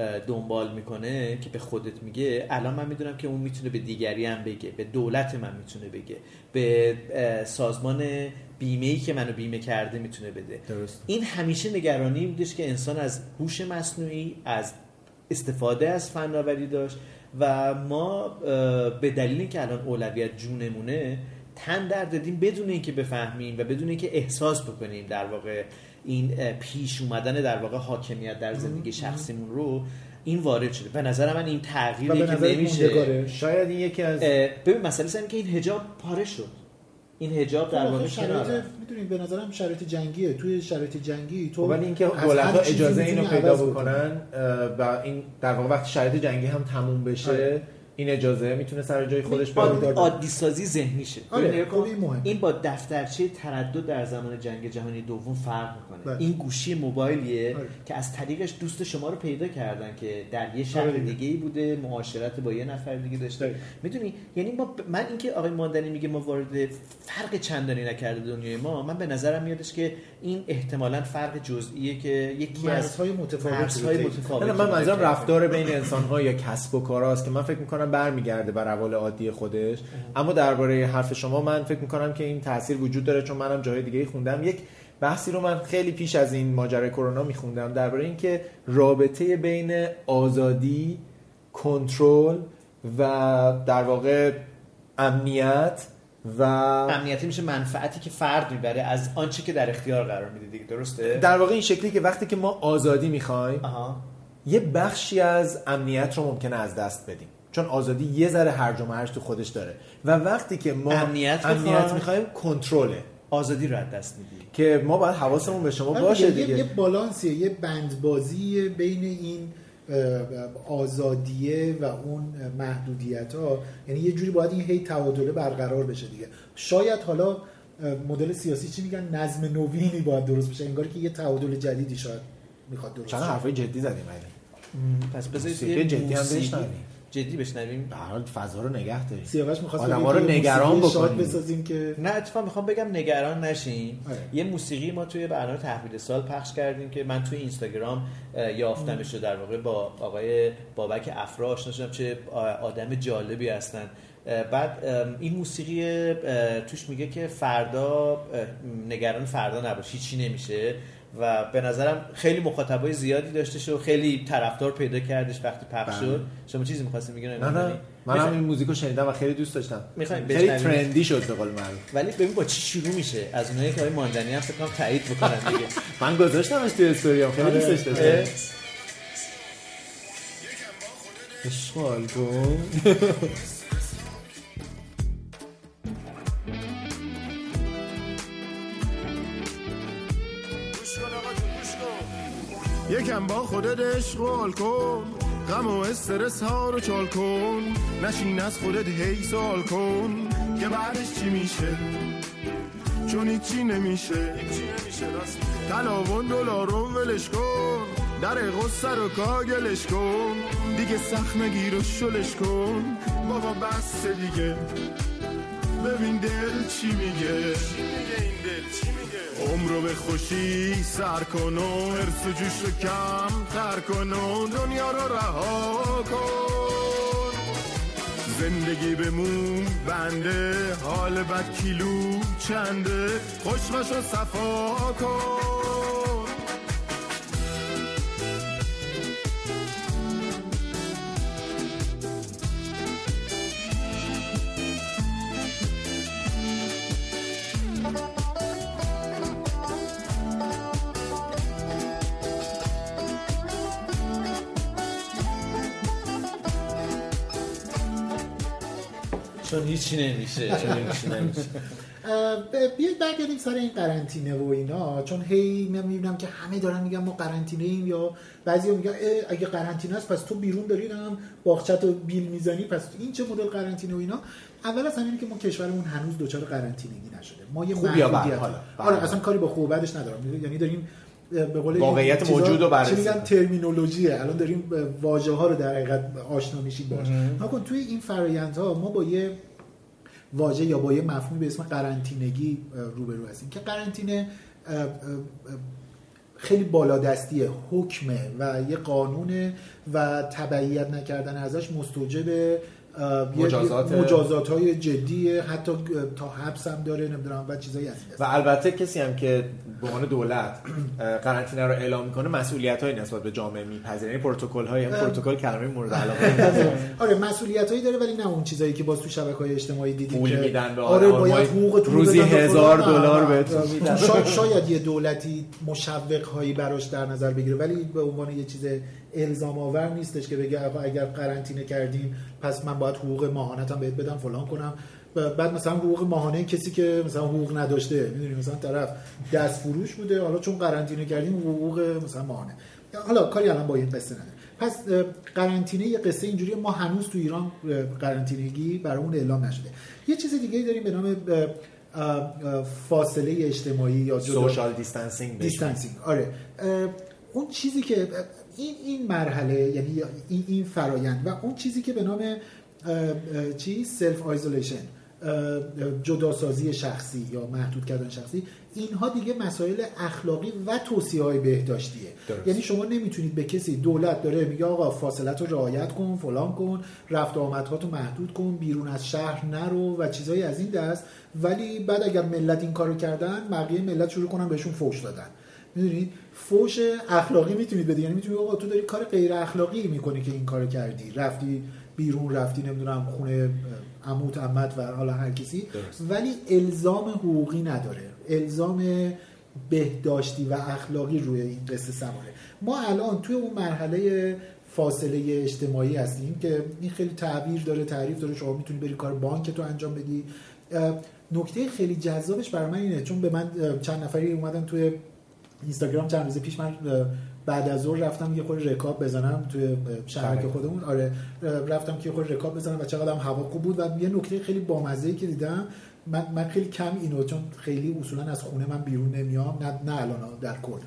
Speaker 3: دنبال میکنه که به خودت میگه، الان من میدونم که اون میتونه به دیگری هم بگه، به دولت من میتونه بگه، به سازمان بیمه‌ای که منو بیمه کرده میتونه بده.
Speaker 2: درست.
Speaker 3: این همیشه نگرانی بودش که انسان از هوش مصنوعی، از استفاده از فناوری داشت و ما به دلیلی که الان اولویت جونمونه تن در دادیم بدون اینکه بفهمیم و بدون اینکه احساس بکنیم در واقع این پیش اومدن در واقع حاکمیت در زندگی شخصیمون رو این وارد شده. به نظر من این تغییری که نمیشه.
Speaker 2: شاید این یکی از
Speaker 3: ببین مسئله اینه که این حجاب پاره شد. این حجاب در واقع کناره.
Speaker 4: میدونید به نظرم شرایط جنگیه. توی شرایط جنگی تو
Speaker 2: ولی اینکه دولت‌ها اجازه اینو پیدا بکنن و این در واقع وقتی شرایط جنگی هم تموم بشه این اجازه میتونه سر جای خودش
Speaker 3: بیاد. عادی سازی ذهنیشه.
Speaker 4: این
Speaker 3: با دفترچه تردد در زمان جنگ جهانی دوم فرق میکنه. این گوشی موبایلیه که از طریقش دوست شما رو پیدا کردن که در یه شهر دیگه‌ای بوده، معاشرت با یه نفر دیگه داشته. میدونی یعنی من اینکه آقای ماندنی میگه ما وارد فرق چندانی نکرده دنیای ما، من به نظرم میادش که این احتمالاً فرق جزئیه که یکی از
Speaker 4: مرزهای متفاوت.
Speaker 2: من منظورم رفتار بین انسان‌ها یا کسب و کاراست که من فکر می‌کنم برمیگرده بر روال عادی خودش. اما درباره حرف شما من فکر می‌کنم که این تاثیر وجود داره، چون منم جای دیگه‌ای خوندم یک بحثی رو من خیلی پیش از این ماجرای کرونا می‌خوندم درباره اینکه رابطه بین آزادی، کنترل و در واقع امنیتی
Speaker 3: میشه منفعتی که فرد میبره از آنچه که در اختیار قرار میده دیگه. درسته؟
Speaker 2: در واقع این شکلی که وقتی که ما آزادی می‌خوایم یه بخشی از امنیت رو ممکنه از دست بدیم، چون آزادی یه ذره هرج و مرج تو خودش داره و وقتی که ما امنیت می‌خوایم کنترله،
Speaker 3: آزادی رو از دست میدیم
Speaker 2: که ما باید حواسمون به شما باشه دیگه.
Speaker 4: یه بالانسیه، یه بندبازی بین این آزادیه و اون محدودیت‌ها. یعنی یه جوری باید این هی تعادله برقرار بشه دیگه. شاید حالا مدل سیاسی چی میگن، نظم نوینی باید درست بشه، انگار که یه تعادل جدیدی شاید میخواد درست
Speaker 2: بشه. چند حرفای جدی زدیم
Speaker 3: پس بذارید یه
Speaker 2: جدی هم بشنویم.
Speaker 3: جدی بشنویم،
Speaker 2: به هر حال فضا رو نگه داریم.
Speaker 4: سیاوش می‌خواست
Speaker 2: آدم‌ها رو نگران بکنیم
Speaker 4: بسازیم که
Speaker 3: نه اتفاقا میخوام بگم نگران نشین. یه موسیقی ما توی برنامه تحویل سال پخش کردیم که من توی اینستاگرام یافتمش رو، در واقع با آقای بابک افرا آشنا شدم، چه آدم جالبی هستن. بعد این موسیقی توش میگه که فردا نگران فردا نباش، هیچی نمیشه و به نظرم خیلی مخاطبای زیادی داشته و خیلی طرفدار پیدا کردش وقتی پخش شد. شما چیزی می‌خواستین بگین؟
Speaker 2: نه من هم این موزیکو شنیدم و خیلی دوست داشتم. خیلی ترندی شد به قول معروف.
Speaker 3: ولی ببین با چی شروع میشه، از اونایی که آقای ماندنی هم فکر کنم تایید بکنن دیگه.
Speaker 2: من گذاشتمش توی استوریام، خیلی دوستش داشتم. اشغال کن.
Speaker 6: یکم با خودت اشغال کن، غم و استرس ها رو چال کن، نشین از خودت هی سوال کن که بعدش چی میشه، چون هیچی نمیشه. طلا و دلار رو ولش کن، در غصه رو کاگلش کن، دیگه سخت نگیر و شلش کن، بابا بس دیگه، ببین دل چی میگه، عمر رو به خوشی سر کن و حرص و جوش رو کم تر کن و دنیا رو رها کن، زندگی بمون بنده، حال بد کیلو چنده، خوشمش رو صفا کن.
Speaker 3: چون هیچی نمیشه.
Speaker 4: بیاید برگردیم سر این قرنطینه و اینا، چون هی میبینم که همه دارن میگن ما قرنطینه ایم، یا بعضیا میگن اگه قرنطینه است پس تو بیرون داری هم باغچت و بیل میزنی، پس این چه مدل قرنطینه و اینا. اول از همینه که ما کشورمون هنوز دوچار قرنطینگی نشده. ما یه محدودیت حالا اصلا کاری با خوب و بدش ندارم، یعنی داریم به قول
Speaker 2: واقعیت موجود رو بررسی
Speaker 4: میگن ترمینولوژیه، الان داریم واژه‌ها رو در حقیقت آشنا میشیم باش. نکن توی این فرآیندها ما با یه واژه یا با یه مفهومی به اسم قرنطینگی روبرو هستیم که قرنطینه خیلی بالادستیه، حکمه و یه قانونه و تبعیت نکردن ازش مستوجب مجازات‌های جدیه، حتی تا حبس هم داره، نمیدونم و چیزایی از این
Speaker 2: و البته کسی هم که به عنوان دولت قرنطینه رو اعلام میکنه مسئولیت‌های نسبت به جامعه میپذیره، یعنی پروتکل‌های پروتکل کلمه مورد علاقه
Speaker 4: آره مسئولیت‌هایی داره، ولی نه اون چیزایی که باز تو شبکه‌های اجتماعی دیدیم
Speaker 2: پول میدن به
Speaker 4: آره باید حقوقتون
Speaker 2: روزی $1000 بهتون میدن.
Speaker 4: شاید یه دولتی مشوق‌هایی براش در نظر بگیره، ولی به عنوان یه چیز الزام آور نیستش که بگه آقا اگر قرنطینه کردیم پس من باید حقوق ماهانه‌ام بهت بدم فلان کنم. بعد مثلا حقوق ماهانه کسی که مثلا حقوق نداشته، میدونی مثلا طرف دست فروش بوده، حالا چون قرنطینه کردیم حقوق مثلا ماهانه، حالا کاری الان با این قصه نداره. پس قرنطینه یه قصه اینجوریه، ما هنوز تو ایران قرنطینگی برامون اعلام نشده. یه چیز دیگه داریم به نام فاصله اجتماعی یا
Speaker 2: سوشال دیستانسینگ.
Speaker 4: آره اون چیزی که این مرحله، یعنی این فرایند و اون چیزی که به نام سلف آیزولیشن، جداسازی شخصی یا محدود کردن شخصی، اینها دیگه مسائل اخلاقی و توصیه‌های بهداشتیه. یعنی شما نمیتونید به کسی، دولت داره میگه آقا فاصلت رو رعایت کن، فلان کن، رفت و آمدهات رو محدود کن، بیرون از شهر نرو و چیزایی از این دست، ولی بعد اگر ملت این کارو کردن بقیه ملت شروع کنن بهشون فحش دادن. میدونید فحش اخلاقی میتونید بدید، یعنی میتونید آقا تو داری کار غیر اخلاقی میکنی که این کارو کردی، رفتی بیرون، رفتی نمیدونم خونه عموت عمت و حالا هر کسی، ولی الزام حقوقی نداره، الزام بهداشتی و اخلاقی روی این قصه سواره. ما الان توی اون مرحله فاصله اجتماعی هستیم که این خیلی تعریف داره. شما میتونی بری کار بانک تو انجام بدی. نکته خیلی جذابش برای من اینه، چون به من چند نفری اومدن توی اینستاگرام چند روز پیش، من بعد از ظهر رفتم یه خورده رکاب بزنم توی شهر خودمون، آره رفتم که یه خورده رکاب بزنم و چقدر هم هوا خوب بود. و یه نکته خیلی بامزه‌ای که دیدم، من خیلی کم اینو، چون خیلی اصولا از خونه من بیرون نمیام، نه الان در کل،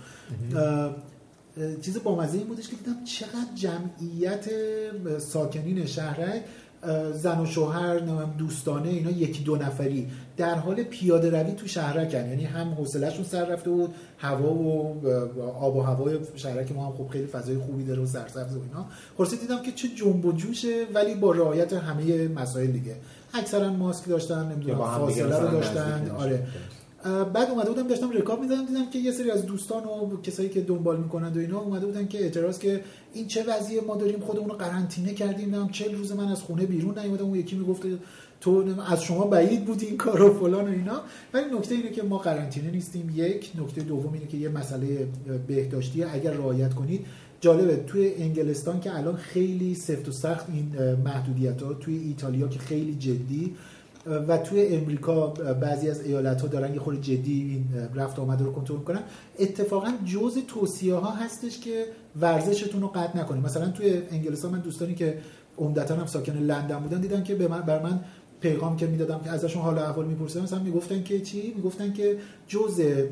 Speaker 4: چیز بامزه‌ای بودش که دیدم چقدر جمعیت ساکنین شهرک، زن و شوهر، دوستانه، اینا یکی دو نفری در حال پیاده روی تو شهرکن. یعنی هم حوصله‌شون سر رفته بود، هوا و آب و هوای شهرک ما هم خب خیلی فضای خوبی داره و سرسبز و اینا. خلاص دیدم که چه جنب و جوشه، ولی با رعایت همه مسائل دیگه. اکثرا ماسک داشتن، نمیدونم فاصله رو داشتن. آره بعد اومده بودم داشتم رکاب می‌زدم، دیدم که یه سری از دوستان و کسایی که دنبال می‌کنند و اینا اومده بودن که اعتراض که این چه وضعیه، ما داریم خودمون رو قرنطینه کردیم، نمیدونم 40 روز من از خونه بیرون نیومدم. اون یکی میگفت تو از شما بعید بود این کارو فلان و اینا. ولی نکته اینه که ما قرنطینه نیستیم. یک نکته دوم اینه که یه مسئله بهداشتیه، اگر رعایت کنید. جالبه توی انگلستان که الان خیلی سفت و سخت این محدودیت‌ها، توی ایتالیا که خیلی جدی، و توی امریکا بعضی از ایالت‌ها دارن یه خورده جدی این رفت آمد رو کنترل می‌کنن. اتفاقا جزء توصیه‌ها هستش که ورزشتون رو قطع نکنید. مثلا توی انگلستان من دوستانی که عمدتاً هم ساکن لندن بودن دیدم که بر من پیغام که میدادم که ازشون حال احوال میپرسیدم، مثلا میگفتن که چی؟ میگفتن که جزء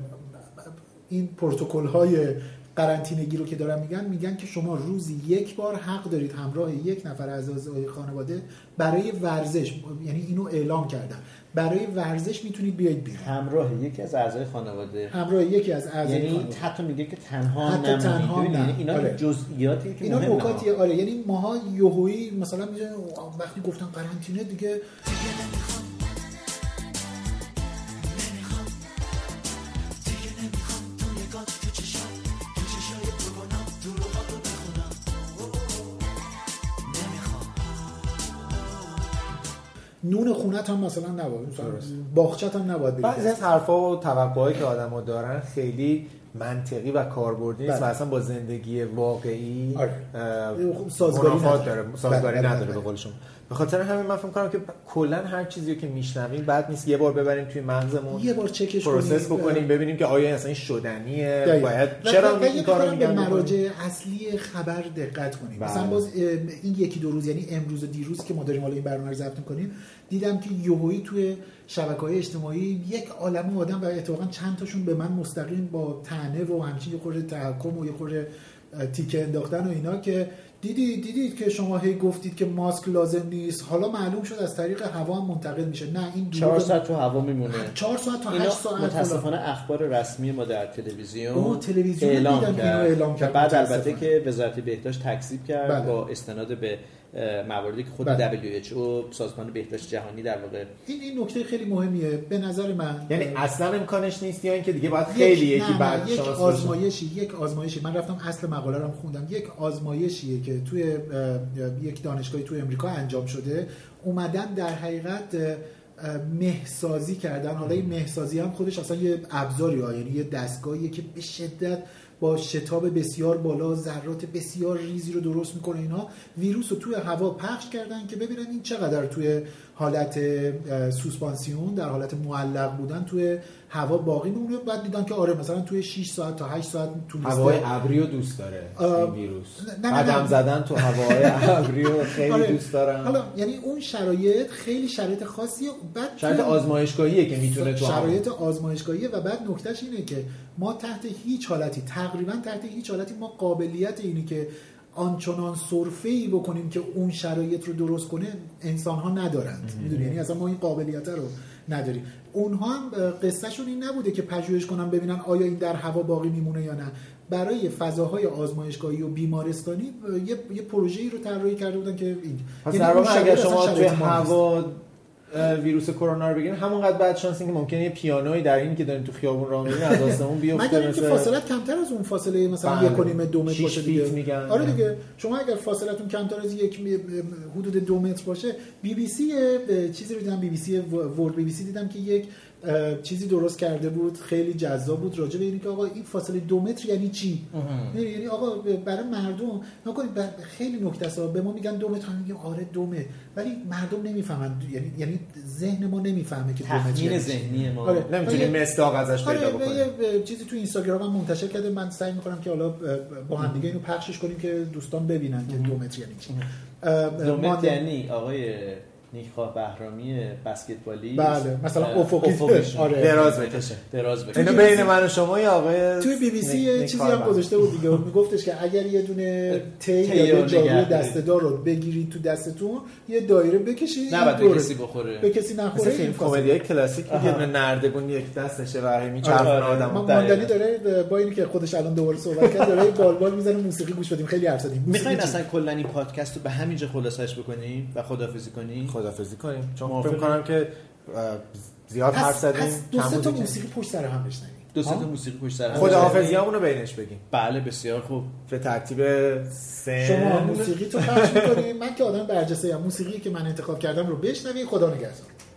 Speaker 4: این پروتکل‌های قرنطینگی رو که دارن میگن که شما روزی یک بار حق دارید همراه یک نفر از اعضای خانواده برای ورزش، یعنی اینو اعلام کردن، برای ورزش میتونید بیاید بیرون
Speaker 3: همراه یکی از اعضای خانواده،
Speaker 4: همراه یکی از اعضای
Speaker 3: یعنی
Speaker 4: خانواده.
Speaker 3: حتی میگه که تنها نمیدونید، یعنی اینا
Speaker 4: آره.
Speaker 3: جزئیاتی که
Speaker 4: اینا نکاتیه. آره یعنی ماها یهویی مثلا میگن وقتی گفتن قرنطینه دیگه نون خونت هم مثلا نباید، باغچت هم نباید بگیری.
Speaker 2: بعضی از حرفا و توقعایی که آدم‌ها دارن خیلی منطقی و کاربردی نیست و اصلا با زندگی واقعی
Speaker 4: سازگاری
Speaker 2: نداره به قول شما. به خاطر همین من فکر می‌کنم که کلا هر چیزی که میشنویم بد نیست یه بار ببریم توی مغزمون،
Speaker 4: یه بار چکش
Speaker 2: پروسس بکنیم، ببینیم که آیا اصلا این شدنیه، باید چرا این کارو میگن،
Speaker 4: به مراجع اصلی خبر دقت کنیم. مثلا باز این یکی دو روز، یعنی امروز و دیروز که ما داریم حالا این برنامه رو ضبط می‌کنیم، دیدم که یهویی توی شبکه‌های اجتماعی یک عالمه آدم و اتفاقا چند تاشون به من مستقیم با طعنه و همچین یه خورده تحکم و یه خورده تیکه انداختن و اینا که دیدید که شما هی گفتید که ماسک لازم نیست، حالا معلوم شد از طریق هوا هم منتقل میشه. نه، این
Speaker 3: 4 ساعت تو هوا میمونه،
Speaker 4: 4 ساعت تا 8 ساعت.
Speaker 3: متاسفانه اخبار رسمی ما در تلویزیون
Speaker 4: اعلام کرد.
Speaker 3: بعد البته که وزارت بهداشت تکذیب کرد با استناد به مواردی که خود WHO سازمان بهداشت جهانی در واقع.
Speaker 4: این نکته خیلی مهمیه به نظر من.
Speaker 2: یعنی اصلا امکانش نیست یا اینکه دیگه باید خیلی یکی بعد
Speaker 4: یک آزمایشی من رفتم اصل مقاله رو خوندم، یک آزمایشیه که توی یک دانشگاهی توی امریکا انجام شده، اومدن در حقیقت مهسازی کردن. حالا این مهسازی هم خودش اصلا یه ابزاریه، یعنی یه دستگاهیه که به شدت با شتاب بسیار بالا ذرات بسیار ریزی رو درست میکنه. اینا ویروس رو توی هوا پخش کردن که ببینن این چقدر توی حالت سوسپانسیون، در حالت معلق بودن توی هوا باقی میمونه. بعد دیدن که آره مثلا توی 6 ساعت تا 8 ساعت طول
Speaker 2: هوای ابری رو دوست داره این ویروس. قدم زدن تو هوای ابری رو خیلی دوست دارن.
Speaker 4: حالا یعنی اون شرایط خیلی شرایط خاصیه، بعد
Speaker 2: شرایط آزمایشگاهیه که میتونه تو
Speaker 4: شرایط آزمایشگاهیه و بعد نکتهش اینه که ما تحت هیچ حالتی، تقریبا تحت هیچ حالتی ما قابلیت اینی که آنچنان سرفه‌ای بکنیم که اون شرایط رو درست کنه انسان‌ها ندارند. میدونی، یعنی اصلا ما این قابلیت رو نداریم. اونها هم قصهشون این نبوده که پژوهش کنن ببینن آیا این در هوا باقی میمونه یا نه. برای فضاهای آزمایشگاهی و بیمارستانی یه پروژه‌ای رو طراحی کرده بودن که این،
Speaker 2: پس در واقع اگر شما توی هوا ویروس کرونا رو بگیرین همونقدر بعد شانس اینکه ممکنه یه پیانویی در این که دارین تو خیابون راه میرین از آسمون بیفته،
Speaker 4: مگر اینکه فاصله کمتر از اون فاصله مثلا 1.5 2 متر باشه دیگه. آره دیگه، شما اگر فاصلتون کمتر از حدود 2 متر باشه. BBC چیزی رو دیدم، BBC دیدم که یک چیزی درست کرده بود خیلی جذاب بود راجع به اینکه آقا این فاصله 2 متر یعنی چی؟ یعنی آقا برای مردم نکنید، خیلی نکته است. به ما میگن 2 متر، میگیم آره 2 متر، ولی مردم نمیفهمن، یعنی ذهن ما نمیفهمه که 2 متر
Speaker 3: تخمین ذهنی ما
Speaker 2: نمیتونیم مصداق ازش پیدا بکنیم.
Speaker 4: یه چیزی تو اینستاگرام هم منتشر کرده، من سعی می‌کنم که حالا با هم دیگه اینو پخشش کنیم که دوستان ببینن که 2 متر یعنی چی.
Speaker 3: 2 متر یعنی آقای نیکخواه بهرامی بسکتبالی،
Speaker 4: بله مثلا افقی
Speaker 2: آره دراز بکشه. اینو بین من و شما یا آقای
Speaker 4: توی بی بی سی یه چیزی هم گذاشته بود دیگه، میگفتش که اگر یه دونه تی یا جارو دسته‌دار رو بگیرید تو دستتون یه دایره بکشید،
Speaker 3: نه بعد کسی بخوره،
Speaker 4: به کسی نخوره.
Speaker 2: فیلم کمدی کلاسیک یه دونه نردبون یک دستشه و میچرخونه آدمو.
Speaker 4: ماندنی داره با اینکه خودش الان دوباره صحبت کرد داره بالبال میزنه، موسیقی گوش بدیم. خیلی حرف زدیم.
Speaker 3: میخواین اصلا کلا این پادکست رو به همینجا خلاصش بکنیم و خداحافظی کنیم؟
Speaker 2: چون فکر کنم که زیاد حرف زدیم.
Speaker 4: دو سه تا موسیقی پشت سر هم بشنویم.
Speaker 3: دو سه تا موسیقی پشت سر هم.
Speaker 2: خداحافظیامون رو بینش بگیم.
Speaker 3: بله بسیار خوب.
Speaker 2: به ترتیب سن
Speaker 4: شما موسیقی تو پخش می‌کنید، من که آدم برجسته ام، موسیقی که من انتخاب کردم رو بشنوید. خدا نگهدار.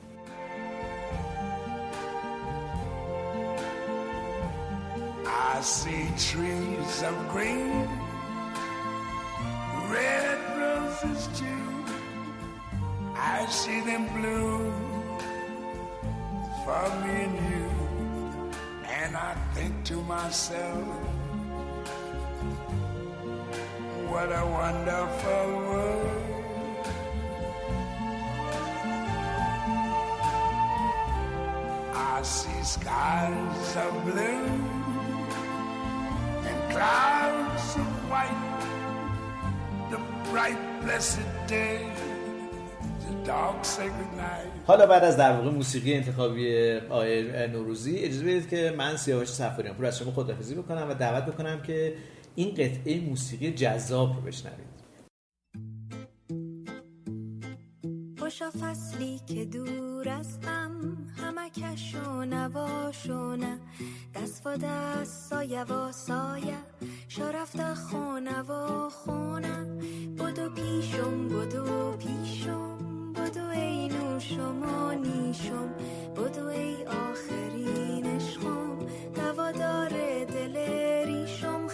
Speaker 7: I see trees of green, red roses too. I see them bloom for me and you, and I think to myself, what a wonderful world. I see skies of blue and clouds of white, the bright blessed day, the dark sacred night.
Speaker 3: حالا بعد از در واقع موسیقی انتخابی آقای نوروزی اجازه بدید که من سیاوش صفاریان پور از شما خداحافظی بکنم و دعوت بکنم که این قطعه موسیقی جذاب رو بشنوید.
Speaker 8: خوشا فصلی که دور استم، همکش و نواشونه، دست و دست سایه و سایه، شرفت خونه و خونه، بدو پیشم بدو پیشم، بدو ای نوشم و نیشم، بدو ای آخرین عشقم، دوادار دل ریشم،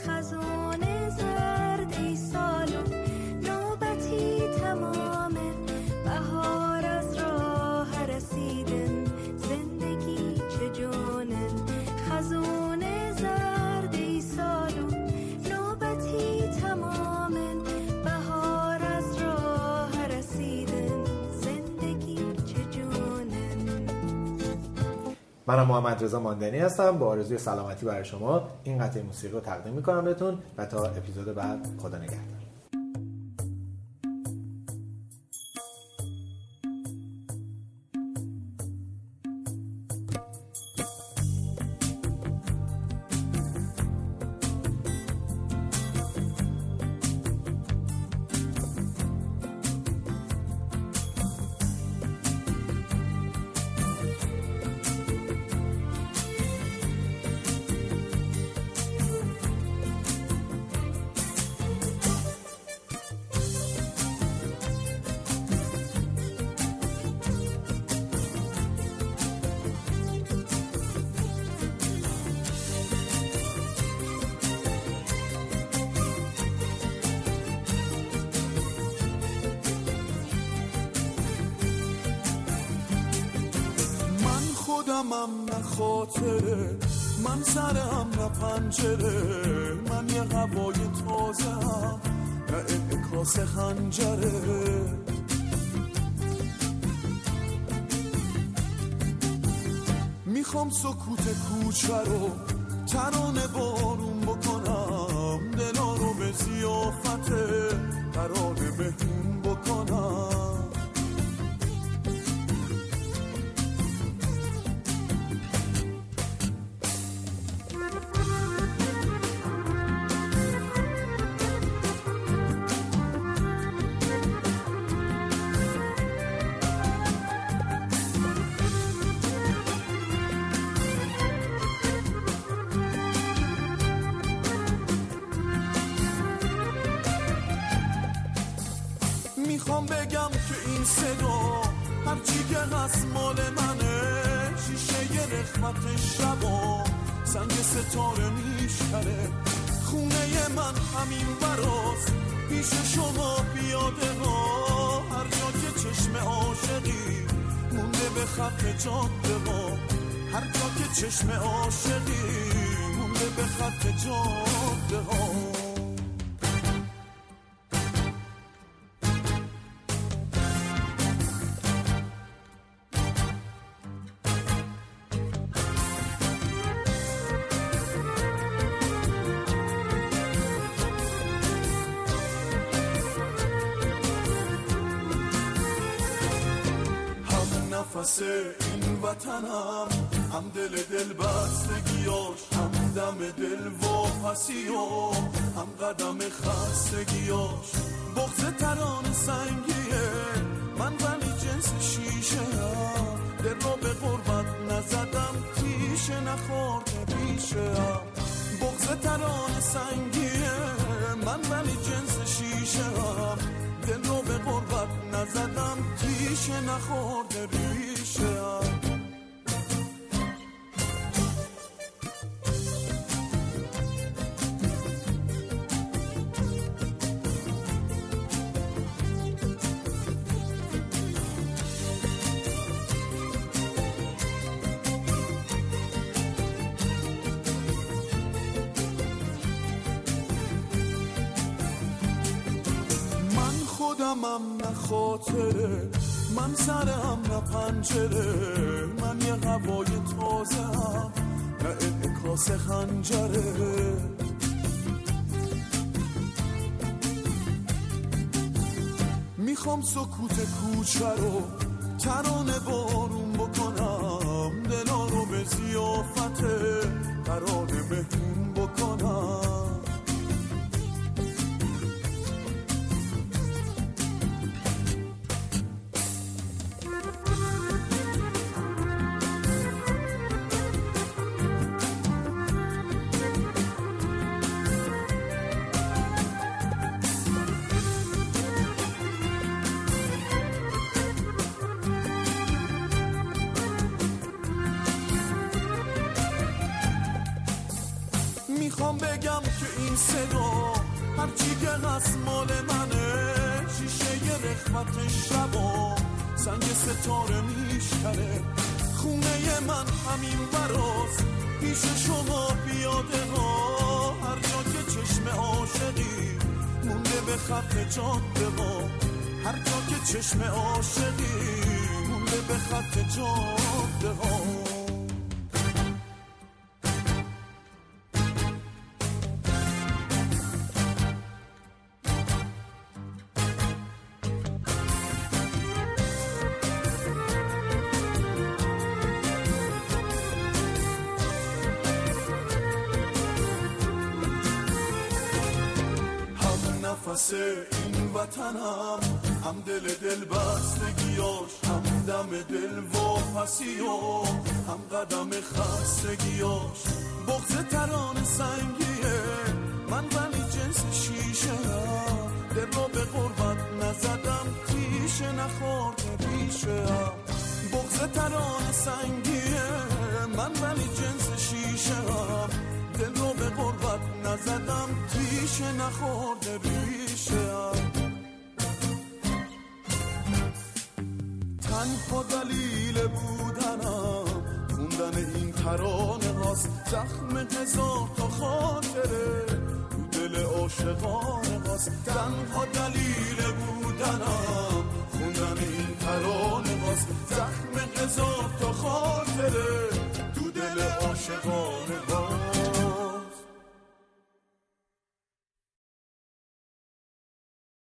Speaker 8: خزانه زرد ای سالم، نوبتی تمامه،
Speaker 2: منم محمد رضا ماندنی هستم، با آرزوی سلامتی برای شما این قطعه موسیقی رو تقدیم میکنم بهتون و تا اپیزود بعد خدا نگهدار.
Speaker 6: خودمم نه خاطره، من سرم نه پنجره، من یه هوای تازه هم نه انعکاس خنجره. میخوام سکوت کوچه رو ترانه بارون بکنم، دلا رو به ضیافت قرار مهمون بکنم. میخوام بگم که این صدا هرچی که هست مال منه، شیشه رخمت شبا سنگ ستاره میشکنه، خونه من همین براست پیش شما پیاده ها، هر جا که چشم عاشقی مونده به خط جاده ها، هر جا که چشم عاشقی مونده به خط جاده ها. نفس این وطنم، هم دل بستگیاش، هم دم دل واپسی و هم قدم خستگیاش. بغض ترانه سنگیه من ولی جنس شیشه هم، دل را به غربت نزدم تیشه نخورده بیشه هم. بغض ترانه سنگیه من ولی جنس شیشه هم، دل را به غربت نزدم تیشه نخورده ریشه هم. خودمم نه خاطره، من سرم نه پنجره، من یه هوای تازه هم نه انعکاس خنجره. میخوام سکوت کوچه رو ترانه بارون بکنم، دلا رو به ضیافت قرار مهمون بکنم. میخوام بگم که این صدا هرچی که هست مال منه، شیشه رخمت شبا سنگ ستاره میشکنه، خونه من همین براست پیش شما پیاده ها، هر جا که چشم عاشقی مونده به خط جاده ها، هر جا که چشم عاشقی مونده به خط جاده ها. نفس این وطنم، هم دل بستگیاش، هم دم دل واپسیاش، هم قدم خستگیاش. بغض ترانه سنگیه من ولی جنس شیشه هم، دل رو به غربت نزدم تیشه نخورده ریشه هم. بغض ترانه سنگیه من ولی جنس شیشه هم، دل رو به غربت نزدم تیشه نخورده ریشه هم. تنها دلیل بودنم خوندن این ترانه هاست، زخم هزار تا خاطره تو دل عاشقانه هاست. تنها دلیل بودنم خوندن این ترانه هاست، زخم هزار تا خاطره تو دل عاشقانه